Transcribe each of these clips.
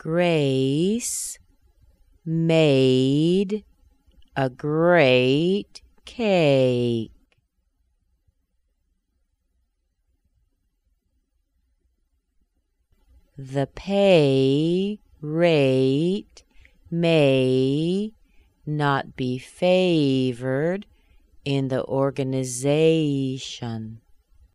Grace made a great cake. The pay rate may not be favored in the organization.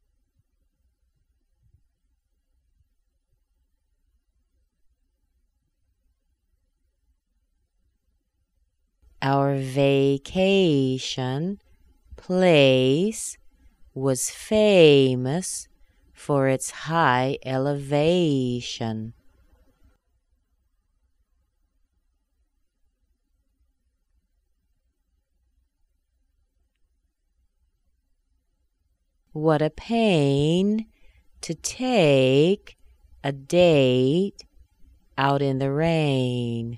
Our vacation place was famous for its high elevation. What a pain to take a date out in the rain.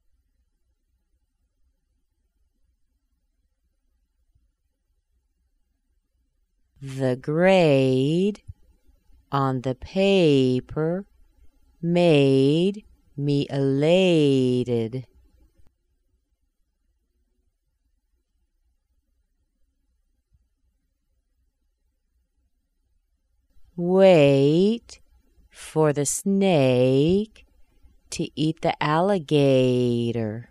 The grade on the paper made me elated. Wait for the snake to eat the alligator.